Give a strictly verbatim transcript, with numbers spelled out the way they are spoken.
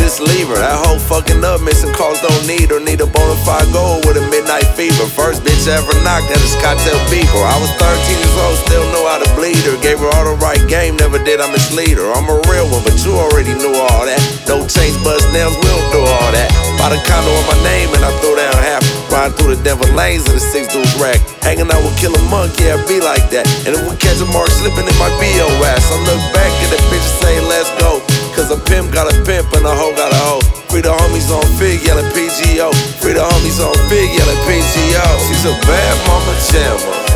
just leave her. That whole fucking up, missing calls don't need her. Need a bona fide goal with a midnight fever. First bitch I ever knocked at a Scottsdale beeper. I was thirteen years old, still know how to bleed her. Gave her all the right game, never did I mislead her. I'm a real one, but you already knew all that. No chains, bust nails, we don't do all that. Bought a condo on my name and I threw down half. Riding through the Denver lanes in the six dudes rack. Hanging out with Killer Monk, yeah, it be like that. And if we catch a mark slipping, it might be your ass. I look back at the bitch and say, let's go. Cause a pimp got a pimp and a hoe got a hoe. Free the homies on Fig, yelling P G O. Free the homies on Fig, yelling P G O. She's a bad mama jammer.